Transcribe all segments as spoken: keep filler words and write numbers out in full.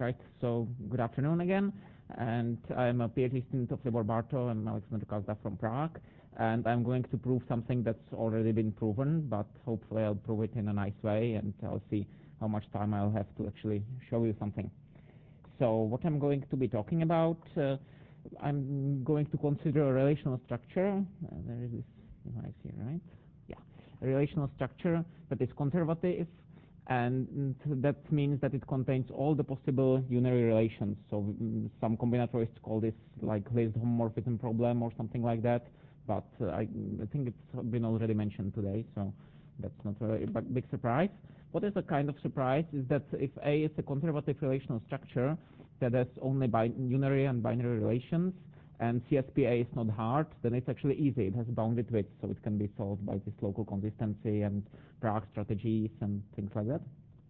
right. So good afternoon again, and I'm a PhD student of Libor Barto. I'm Alexander Kazda from Prague, and I'm going to prove something that's already been proven, but hopefully I'll prove it in a nice way, and I'll see how much time I'll have to actually show you something. So what I'm going to be talking about, uh, I'm going to consider a relational structure. Uh, there is this device here, right? Yeah, a relational structure that is conservative, and that means that it contains all the possible unary relations. So mm, some combinatorists call this like List homomorphism problem or something like that, but uh, I, I think it's been already mentioned today, so that's not a big surprise. What is a kind of surprise is that if A is a conservative relational structure that has only unary and binary relations, and C S P A is not hard, then it's actually easy. It has bounded width, so it can be solved by this local consistency and Prague strategies and things like that.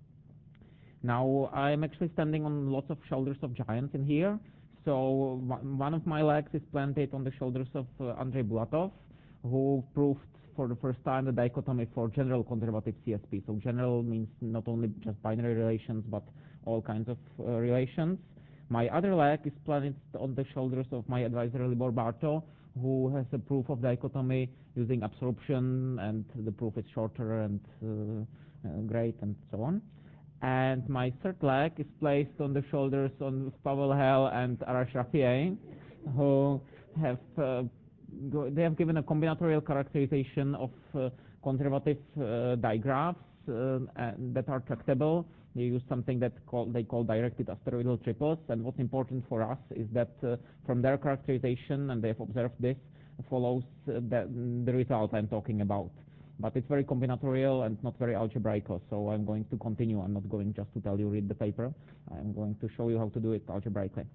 Now, I'm actually standing on lots of shoulders of giants in here. So one of my legs is planted on the shoulders of uh, Andrei Bulatov, who proved for the first time the dichotomy for general conservative C S P. So general means not only just binary relations, but all kinds of uh, relations. My other leg is planted on the shoulders of my advisor Libor Barto, who has a proof of dichotomy using absorption, and the proof is shorter and uh, uh, great and so on. And my third leg is placed on the shoulders of Pavel Hell and Arash Rafiei, who have uh, they have given a combinatorial characterization of uh, conservative uh, digraphs uh, that are tractable. They use something that call, they call directed asteroidal triples, and what's important for us is that uh, from their characterization, and they've observed this, follows uh, the, the result I'm talking about. But it's very combinatorial and not very algebraic, so I'm going to continue. I'm not going just to tell you read the paper. I'm going to show you how to do it algebraically.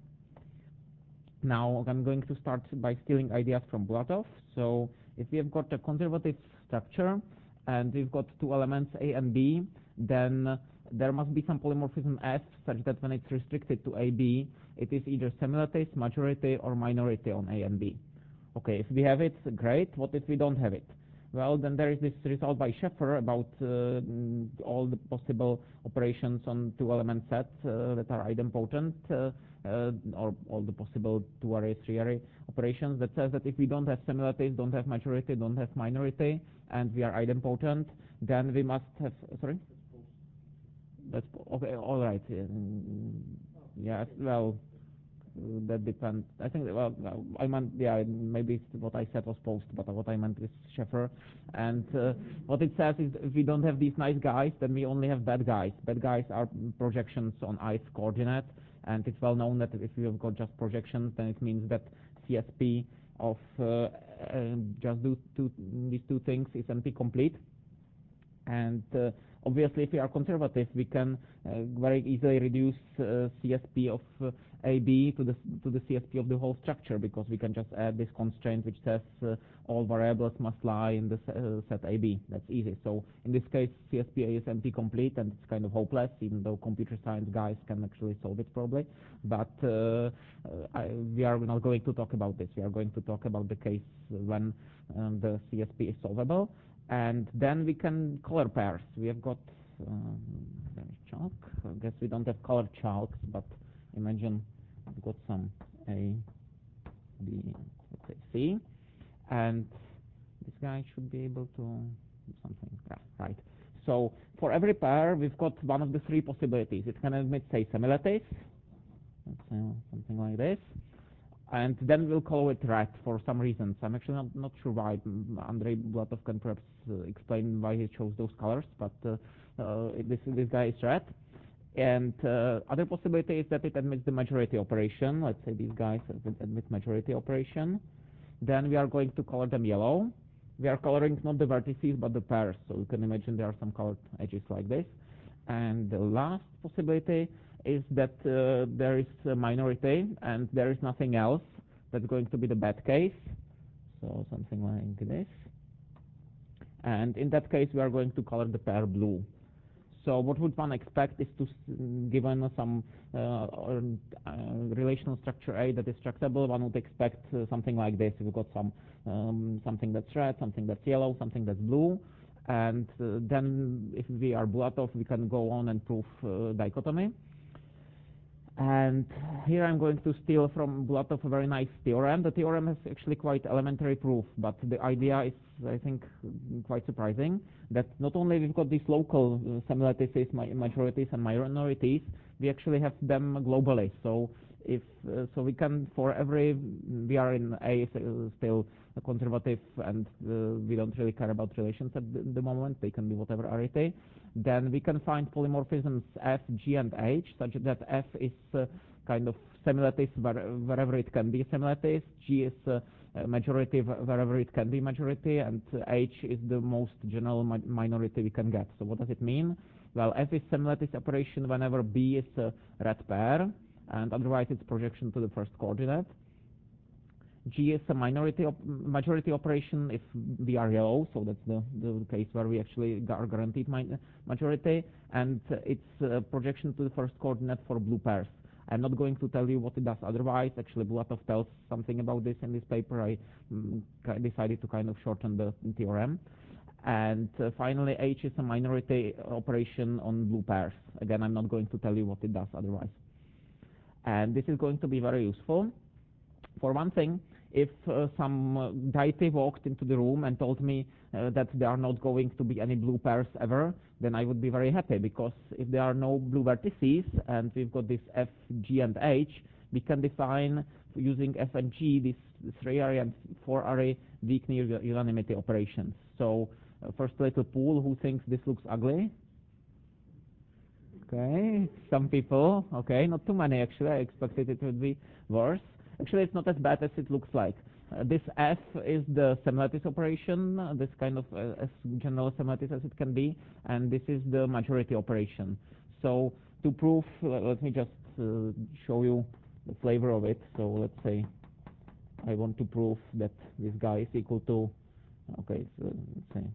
Now I'm going to start by stealing ideas from Bulatov. So if we have got a conservative structure and we've got two elements A and B, then there must be some polymorphism F such that when it's restricted to A, B, it is either semilattice, majority, or minority on A and B. Okay, if we have it, great. What if we don't have it? Well, then there is this result by Scheffer about uh, all the possible operations on two-element sets uh, that are idempotent, uh, uh, or all the possible two-array, three-array operations that says that if we don't have semilattice, don't have majority, don't have minority, and we are idempotent, then we must have, sorry? That's, okay, all right. Um, yes, well, that depends. I think, well, I meant, yeah, maybe what I said was post, but what I meant is Scheffer. And uh, what it says is if we don't have these nice guys, then we only have bad guys. Bad guys are projections on ith coordinate, and it's well known that if we have got just projections, then it means that C S P of uh, uh, just do two, these two things is N P complete. And uh, obviously, if we are conservative, we can uh, very easily reduce uh, C S P of uh, A B to the to the C S P of the whole structure, because we can just add this constraint which says uh, all variables must lie in the uh, set A B. That's easy. So in this case, C S P A is N P complete, and it's kind of hopeless, even though computer science guys can actually solve it probably. But uh, I, we are not going to talk about this. We are going to talk about the case when um, the C S P is solvable. And then we can color pairs. We have got um, there is chalk. I guess we don't have color chalks, but imagine we've got some A, B, let's say C, and this guy should be able to do something. Yeah, right. So for every pair, we've got one of the three possibilities. It can admit, say, semilattice, let's say something like this. And then we'll call it red for some reasons. I'm actually not, not sure why. Andrei Bulatov can perhaps uh, explain why he chose those colors, but uh, uh, this, this guy is red. And uh, other possibility is that it admits the majority operation. Let's say these guys admit majority operation. Then we are going to color them yellow. We are coloring not the vertices, but the pairs. So you can imagine there are some colored edges like this. And the last possibility is that uh, there is a minority and there is nothing else. That's going to be the bad case. So something like this. And in that case, we are going to color the pair blue. So what would one expect is to, given some uh, or, uh, relational structure A that is tractable, one would expect uh, something like this. We've got some um, something that's red, something that's yellow, something that's blue. And uh, then if we are Bulatov, we can go on and prove uh, dichotomy. And here I'm going to steal from Bulatov a very nice theorem. The theorem has actually quite elementary proof, but the idea is, I think, quite surprising, that not only we've got these local uh, similarities, majorities and minorities, we actually have them globally. So if uh, so we can, for every, we are in A still a conservative, and uh, we don't really care about relations at the, the moment, they can be whatever arity. Then we can find polymorphisms F, G and H, such that F is uh, kind of similarities where, wherever it can be similarities, G is uh, a majority wherever it can be majority, and uh, H is the most general mi minority we can get. So what does it mean? Well, F is similarities operation whenever B is a red pair, and otherwise it's projection to the first coordinate. G is a minority op majority operation if we are yellow, so that's the, the case where we actually are guaranteed majority, and uh, it's a projection to the first coordinate for blue pairs. I'm not going to tell you what it does otherwise. Actually, Bulatov tells something about this in this paper. I mm, decided to kind of shorten the theorem. And uh, finally, H is a minority operation on blue pairs. Again, I'm not going to tell you what it does otherwise. And this is going to be very useful. For one thing, if uh, some uh, deity walked into the room and told me uh, that there are not going to be any blue pairs ever, then I would be very happy, because if there are no blue vertices and we've got this F, G and H, we can define using F and G these three array and four array weak near unanimity operations. So uh, first little pool, who thinks this looks ugly? Okay, some people. Okay, not too many actually. I expected it would be worse. Actually, it's not as bad as it looks like. Uh, this F is the similarities operation, uh, this kind of uh, as general similarities as it can be, and this is the majority operation. So to prove, uh, let me just uh, show you the flavor of it. So let's say I want to prove that this guy is equal to, okay, so let's say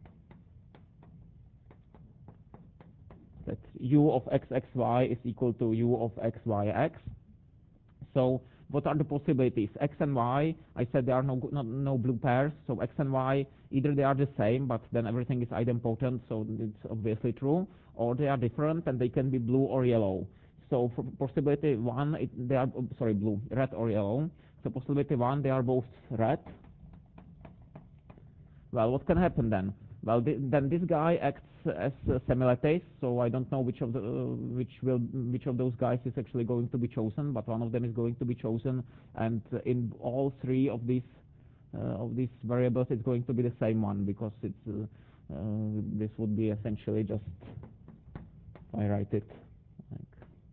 that u of x x y is equal to u of x y x. So what are the possibilities? X and Y, I said there are no, no, no blue pairs, so X and Y, either they are the same, but then everything is idempotent, so it's obviously true, or they are different, and they can be blue or yellow. So for possibility one, it, they are, oh, sorry, blue, red or yellow. So possibility one, they are both red. Well, what can happen then? Well, th then this guy acts as a similarities, so I don't know which of the uh, which will which of those guys is actually going to be chosen, but one of them is going to be chosen, and uh, in all three of these uh, of these variables, it's going to be the same one, because it's uh, uh, this would be essentially just, if I write it like,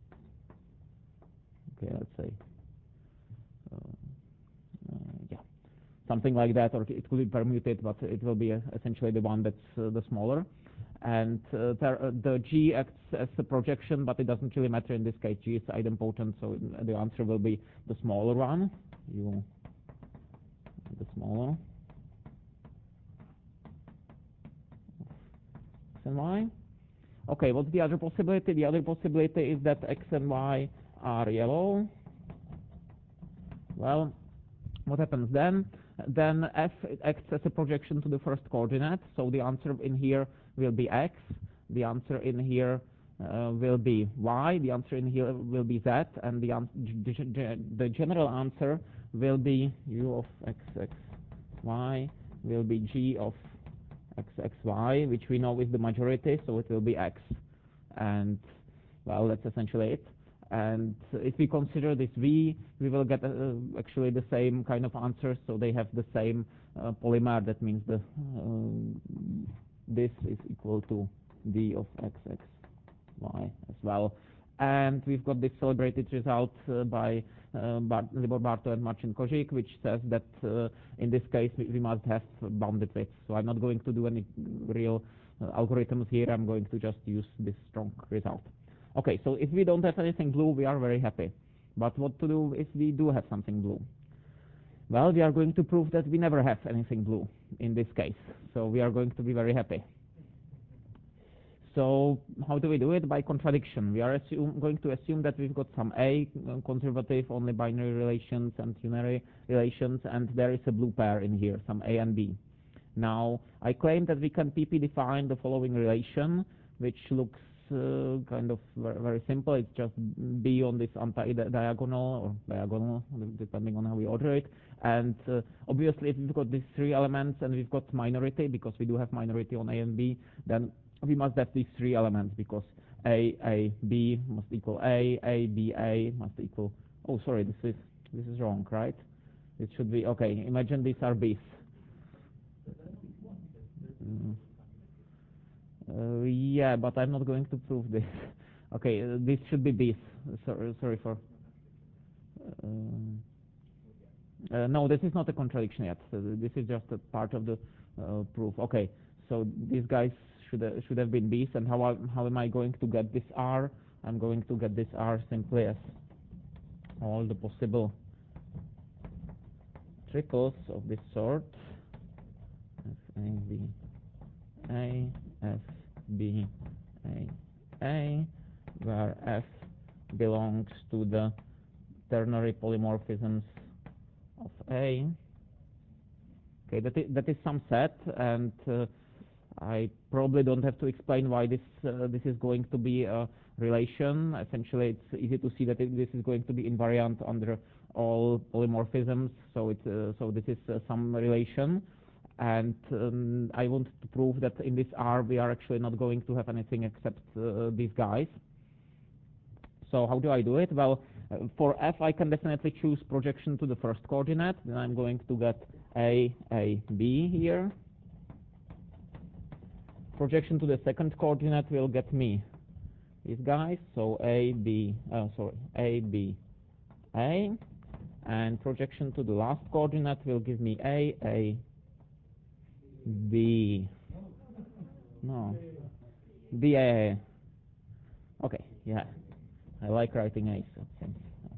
okay, let's say uh, uh, yeah, something like that, or it could be permuted, but it will be uh, essentially the one that's uh, the smaller. And uh, there, uh, the G acts as a projection, but it doesn't really matter in this case. G is idempotent, so the answer will be the smaller one. You, the smaller X and Y. Okay, what's the other possibility? The other possibility is that X and Y are yellow. Well, what happens then? Then F acts as a projection to the first coordinate, so the answer in here will be X, the answer in here uh, will be Y, the answer in here will be Z, and the, the, the general answer will be U of X X Y, will be G of X X Y, which we know is the majority, so it will be X. And, well, that's essentially it. And if we consider this V, we will get uh, actually the same kind of answers, so they have the same uh, polymer. That means the uh, this is equal to D of X X Y as well. And we've got this celebrated result uh, by uh, Bart Libor Barto and Marcin Kozik, which says that uh, in this case we, we must have bounded widths. So I'm not going to do any real uh, algorithms here. I'm going to just use this strong result. Okay, so if we don't have anything blue, we are very happy. But what to do if we do have something blue? Well, we are going to prove that we never have anything blue in this case. So we are going to be very happy. So how do we do it? By contradiction. We are assume, going to assume that we've got some A, conservative, only binary relations and unary relations, and there is a blue pair in here, some A and B. Now, I claim that we can P P define the following relation, which looks uh, kind of very, very simple. It's just B on this anti-diagonal or diagonal, depending on how we order it. And uh, obviously, if we've got these three elements and we've got minority, because we do have minority on A and B, then we must have these three elements, because A, A, B must equal A, A, B, A must equal... Oh, sorry, this is this is wrong, right? It should be... Okay, imagine these are B's. Mm. Uh, yeah, but I'm not going to prove this. Okay, uh, this should be B's. Sorry, sorry for... Uh, uh, no, this is not a contradiction yet. So this is just a part of the uh, proof. Okay, so these guys should uh, should have been B's, and how I, how am I going to get this R? I'm going to get this R simply as all the possible triples of this sort. F, A, B, A, F, B, A, A, where F belongs to the ternary polymorphisms of A. Okay, that is, that is some set, and uh, I probably don't have to explain why this uh, this is going to be a relation. Essentially, it's easy to see that it, this is going to be invariant under all polymorphisms. So it's uh, so this is uh, some relation, and um, I want to prove that in this R we are actually not going to have anything except uh, these guys. So how do I do it? Well, uh, for F I can definitely choose projection to the first coordinate. Then I'm going to get A, A, B here. Projection to the second coordinate will get me these guys, so A, B, uh, sorry, A, B, A, and projection to the last coordinate will give me A, A, B, no, B, A, okay, yeah, I like writing A's, okay.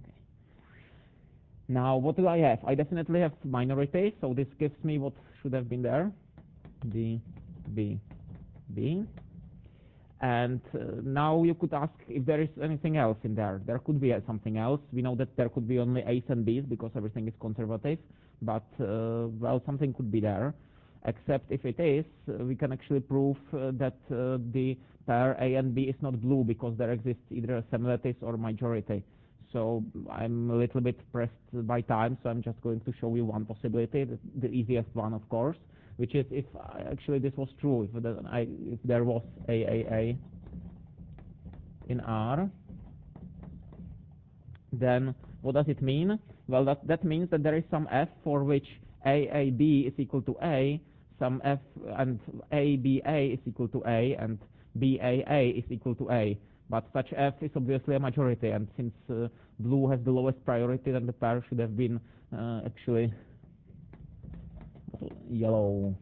Now, what do I have? I definitely have minority, so this gives me what should have been there, B, B, B. And uh, now you could ask if there is anything else in there. There could be uh, something else. We know that there could be only A's and B's because everything is conservative, but uh, well, something could be there. Except if it is, uh, we can actually prove uh, that uh, the pair A and B is not blue because there exists either a similarity or majority. So I'm a little bit pressed by time, so I'm just going to show you one possibility, the, the easiest one, of course, which is if I, actually this was true, if, the, I, if there was A A A in R, then what does it mean? Well, that, that means that there is some F for which A A B is equal to A, some F and A B A is equal to A, and B A A is equal to A. But such F is obviously a majority, and since uh, blue has the lowest priority, then the pair should have been uh, actually yellow.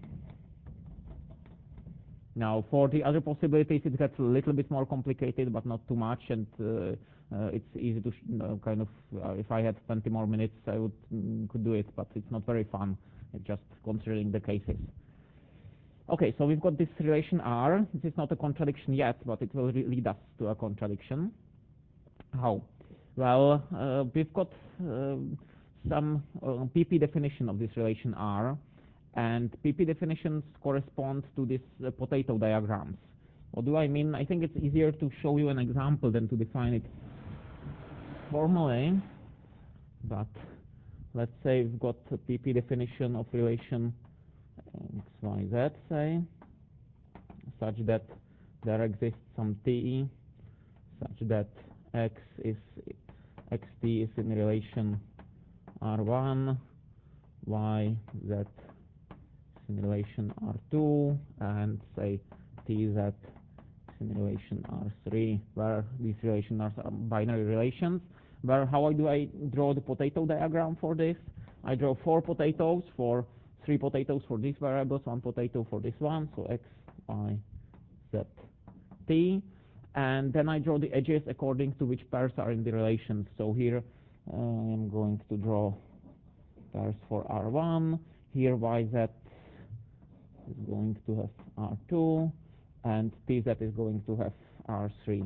Now, for the other possibilities, it gets a little bit more complicated, but not too much, and uh, uh, it's easy to sh uh, kind of. Uh, if I had twenty more minutes, I would mm, could do it, but it's not very fun. It's just considering the cases. Okay, so we've got this relation R. This is not a contradiction yet, but it will lead us to a contradiction. How? Well, uh, we've got uh, some uh, P P definition of this relation R, and P P definitions correspond to these uh, potato diagrams. What do I mean? I think it's easier to show you an example than to define it formally, but let's say we've got a P P definition of relation X, Y, Z, say, such that there exists some T, such that X is Xt is in relation R one, Y, Z is in relation R two, and say Tz is in relation R three, where these relations are binary relations. Where how do I draw the potato diagram for this? I draw four potatoes for three potatoes for these variables, one potato for this one, so X, Y, Z, T, and then I draw the edges according to which pairs are in the relations. So here uh, I'm going to draw pairs for R one, here Y Z is going to have R two, and T Z is going to have R three.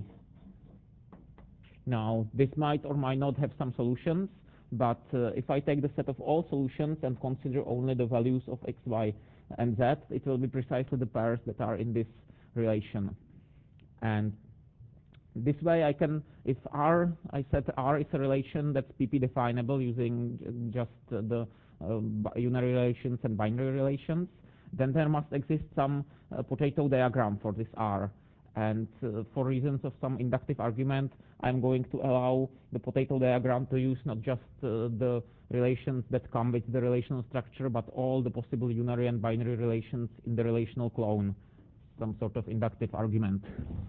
Now, this might or might not have some solutions, but uh, if I take the set of all solutions and consider only the values of X, Y, and Z, it will be precisely the pairs that are in this relation. And This way I can, if R, I said R is a relation that's P P definable using just uh, the uh, unary relations and binary relations, then there must exist some uh, potato diagram for this R. And uh, for reasons of some inductive argument, I'm going to allow the potato diagram to use not just uh, the relations that come with the relational structure, but all the possible unary and binary relations in the relational clone, some sort of inductive argument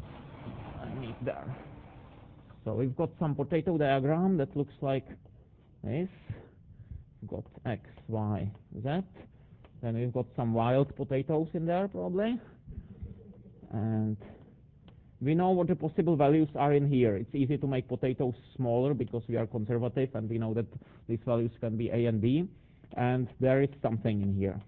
I need there. So we've got some potato diagram that looks like this. We've got X, Y, Z. Then we've got some wild potatoes in there probably. And we know what the possible values are in here. It's easy to make potatoes smaller because we are conservative and we know that these values can be A and B. And there is something in here.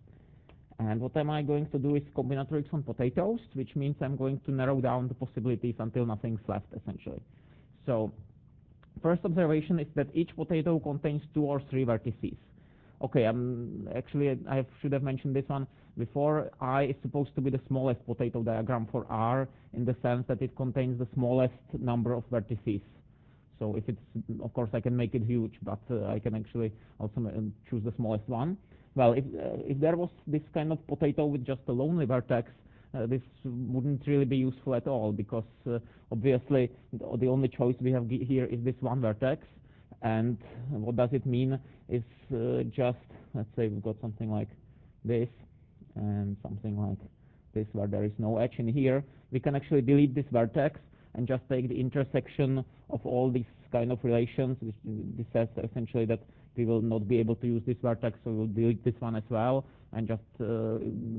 And what am I going to do is combinatorics on potatoes, which means I'm going to narrow down the possibilities until nothing's left, essentially. So first observation is that each potato contains two or three vertices. Okay, um, actually I have, should have mentioned this one before. I is supposed to be the smallest potato diagram for R in the sense that it contains the smallest number of vertices. So if it's, of course I can make it huge, but uh, I can actually also choose the smallest one. Well, if, uh, if there was this kind of potato with just a lonely vertex, uh, this wouldn't really be useful at all, because uh, obviously the, the only choice we have here is this one vertex. And what does it mean is uh, just, let's say we've got something like this and something like this where there is no edge in here. We can actually delete this vertex and just take the intersection of all these kind of relations, which this says essentially that we will not be able to use this vertex, so we'll delete this one as well and just uh,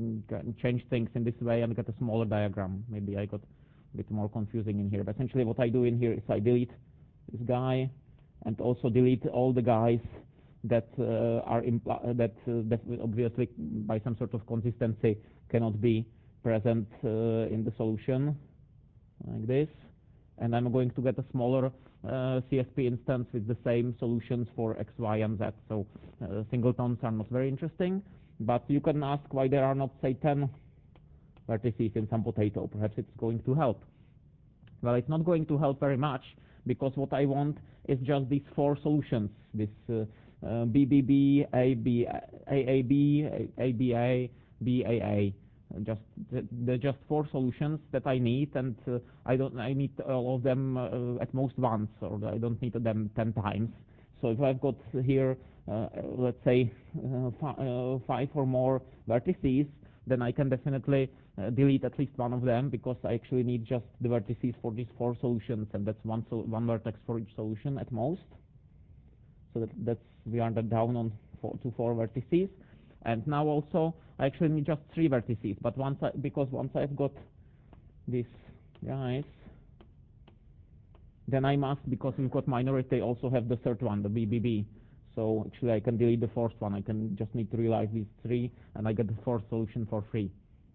change things in this way and get a smaller diagram. Maybe I got a bit more confusing in here, but essentially what I do in here is I delete this guy and also delete all the guys that uh, are impl that, uh, that obviously by some sort of consistency cannot be present uh, in the solution, like this. And I'm going to get a smaller uh, C S P instance with the same solutions for X, Y, and Z. So uh, singletons are not very interesting, but you can ask why there are not, say, ten vertices in some potato. Perhaps it's going to help. Well, it's not going to help very much, because what I want is just these four solutions, this uh, uh, B B B, A B, A A B, A B A, B A A. Just the, the just four solutions that I need, and uh, I don't. I need all of them uh, at most once, or I don't need them ten times. So if I've got here, uh, let's say, uh, fi uh, five or more vertices, then I can definitely uh, delete at least one of them, because I actually need just the vertices for these four solutions, and that's one so one vertex for each solution at most. So that, that's we are down on four to four vertices. And now also I actually need just three vertices, but once I, because once I've got these guys, then I must, because we've got minority, also have the third one, the B B B. So actually I can delete the fourth one. I can just need to realize these three, and I get the fourth solution for free.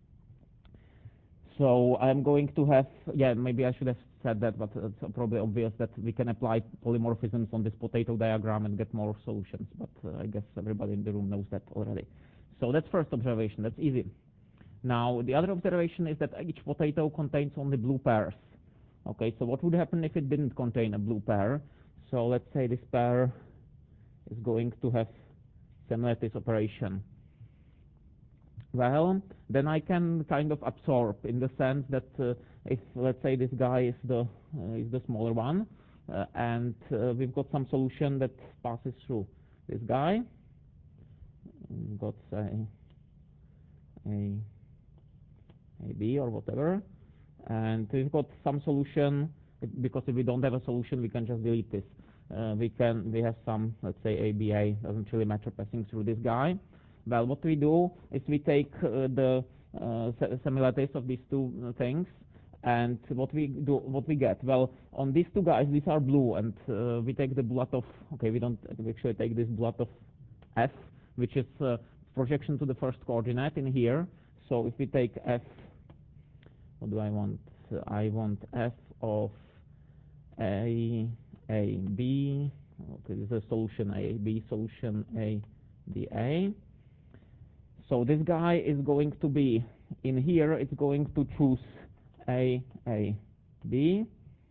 So I'm going to have, yeah, maybe I should have said that, but it's probably obvious that we can apply polymorphisms on this potato diagram and get more solutions, but uh, I guess everybody in the room knows that already. So that's first observation, that's easy. Now the other observation is that each potato contains only blue pairs. Okay, so what would happen if it didn't contain a blue pair? So let's say this pair is going to have similarities operation. Well, then I can kind of absorb, in the sense that uh, if, let's say, this guy is the uh, is the smaller one, uh, and uh, we've got some solution that passes through this guy. We've got, say, a a B or whatever, and we've got some solution, because if we don't have a solution, we can just delete this. Uh, we can we have some, let's say, A B A doesn't really matter passing through this guy. Well, what we do is we take uh, the uh, similarities of these two uh, things, and what we do, what we get. Well, on these two guys, these are blue, and uh, we take the blot of. Okay, we don't we actually take this blot of F, which is uh, projection to the first coordinate in here. So if we take F, what do I want? Uh, I want F of A A B. Okay, this is a solution A B, solution A B A. So this guy is going to be, in here, it's going to choose A, A, B.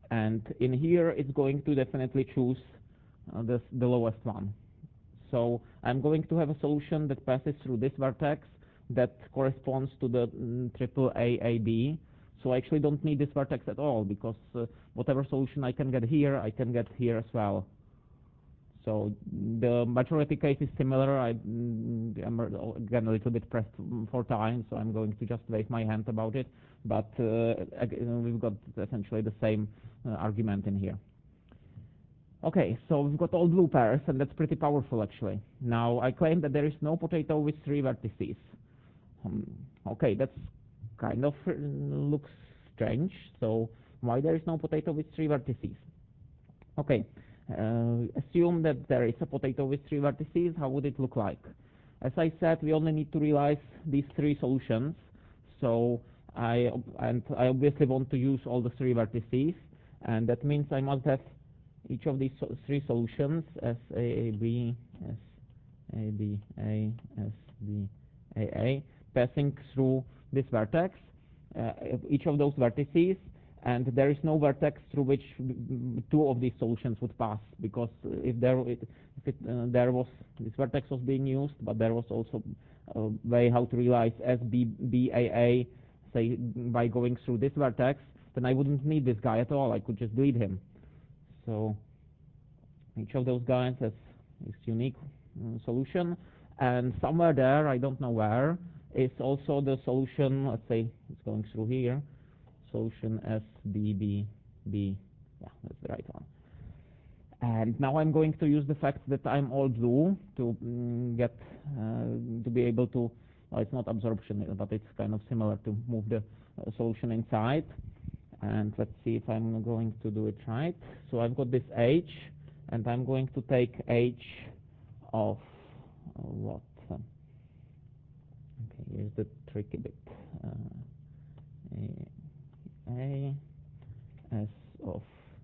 And in here, it's going to definitely choose uh, this, the lowest one. So I'm going to have a solution that passes through this vertex that corresponds to the mm, triple A A B. So I actually don't need this vertex at all, because uh, whatever solution I can get here, I can get here as well. So the majority case is similar. I, mm, I'm again a little bit pressed for time, so I'm going to just raise my hand about it. But uh, we've got essentially the same uh, argument in here. Okay, so we've got all blue pairs, and that's pretty powerful, actually. Now, I claim that there is no potato with three vertices. Um, okay, that's kind of uh, looks strange. So why there is no potato with three vertices? Okay, uh, assume that there is a potato with three vertices. How would it look like? As I said, we only need to realize these three solutions. So I and I obviously want to use all the three vertices, and that means I must have each of these so three solutions as A, B, S, A, B, A, S, B, A, A, passing through this vertex, uh, each of those vertices, and there is no vertex through which two of these solutions would pass, because if there, if it, uh, there was, this vertex was being used, but there was also a way how to realize S, B, B, A, A, say, by going through this vertex, then I wouldn't need this guy at all. I could just delete him. So each of those guys has its unique uh, solution, and somewhere there, I don't know where, is also the solution. Let's say it's going through here. Solution S, B, B, B. Yeah, that's the right one. And now I'm going to use the fact that I'm all blue to mm, get uh, to be able to. Well, it's not absorption, but it's kind of similar to move the uh, solution inside. And let's see if I'm going to do it right. So I've got this H, and I'm going to take H of uh, what? Uh, okay, here's the tricky bit. Uh, A, A, S of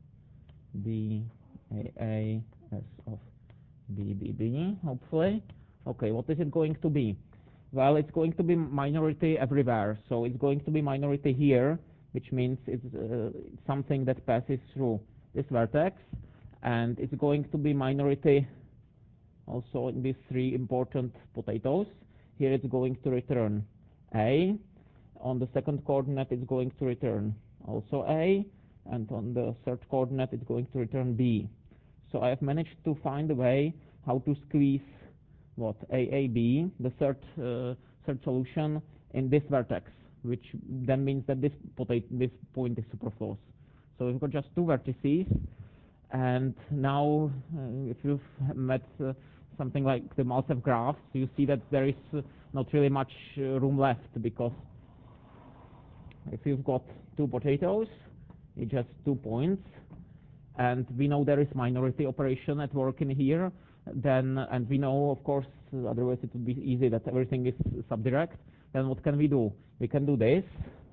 B, A, A, S of B, B, B, hopefully. Okay, what is it going to be? Well, it's going to be minority everywhere. So it's going to be minority here, which means it's uh, something that passes through this vertex, and it's going to be minority also in these three important potatoes. Here it's going to return A. On the second coordinate it's going to return also A, and on the third coordinate it's going to return B. So I have managed to find a way how to squeeze what A A B, the third uh, third solution, in this vertex, which then means that this potato, this point is superfluous. So we've got just two vertices, and now uh, if you've met uh, something like the Maltsev graphs, you see that there is uh, not really much uh, room left, because if you've got two potatoes, it has two points, and we know there is minority operation at work in here, then, and we know, of course, otherwise it would be easy that everything is subdirect, then what can we do? We can do this.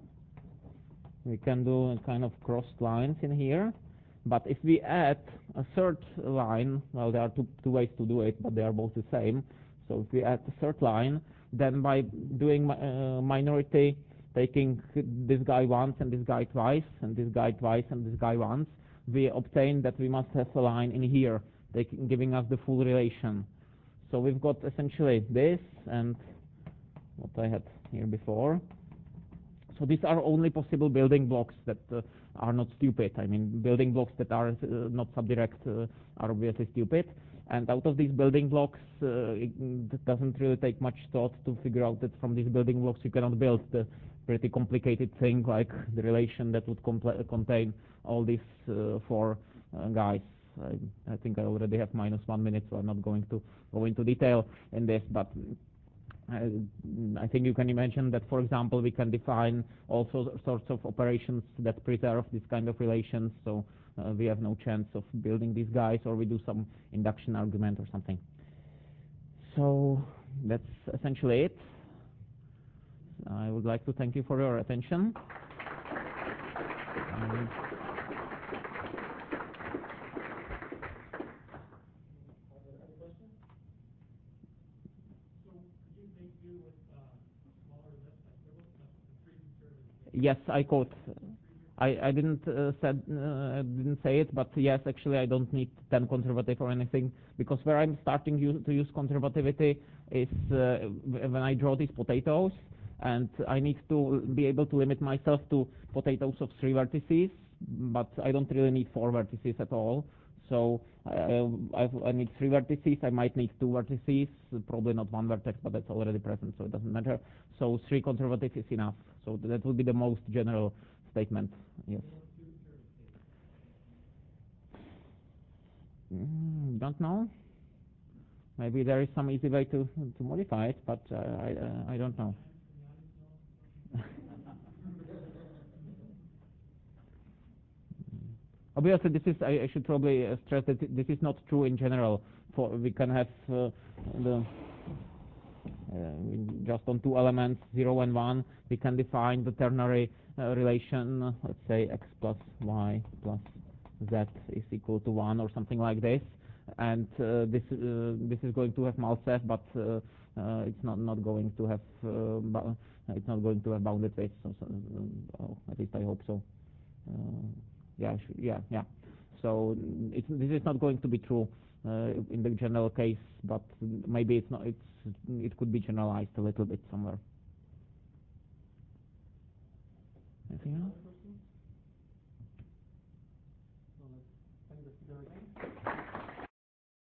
We can do kind of crossed lines in here. But if we add a third line, well, there are two, two ways to do it, but they are both the same. So if we add a third line, then by doing uh, minority, taking this guy once and this guy twice, and this guy twice and this guy once, we obtain that we must have a line in here, taking, giving us the full relation. So we've got essentially this and what I had here before. So these are only possible building blocks that uh, are not stupid. I mean, building blocks that are uh, not subdirect uh, are obviously stupid. And out of these building blocks, uh, it, it doesn't really take much thought to figure out that from these building blocks you cannot build the pretty complicated thing like the relation that would contain all these uh, four uh, guys. I, I think I already have minus one minute, so I'm not going to go into detail in this, but Uh, I think you can imagine that, for example, we can define also sorts of operations that preserve this kind of relations, so uh, we have no chance of building these guys, or we do some induction argument or something. So that's essentially it. I would like to thank you for your attention. Um, Yes, I quote. I, I didn't uh, said uh, didn't say it, but yes, actually I don't need ten conservative or anything, because where I'm starting use, to use conservativity is uh, when I draw these potatoes, and I need to be able to limit myself to potatoes of three vertices, but I don't really need four vertices at all. So uh, I, I need three vertices. I might need two vertices, probably not one vertex, but that's already present, so it doesn't matter. So three conservative is enough. So that would be the most general statement. Yes. Mm, don't know. Maybe there is some easy way to to modify it, but uh, I uh, I don't know. Obviously, this is I, I should probably uh, stress that this is not true in general. For we can have uh, the uh, just on two elements, zero and one, we can define the ternary uh, relation. uh, Let's say x plus y plus z is equal to one or something like this, and uh, this uh, this is going to have Mal'Sef, but uh, uh, it's not not going to have uh, bu- it's not going to have bounded weights. So, so, uh, oh, at least I hope so. Uh, yeah, sh- yeah, yeah. So it's, this is not going to be true uh, in the general case, but maybe it's not. It's it could be generalized a little bit somewhere. Anything else?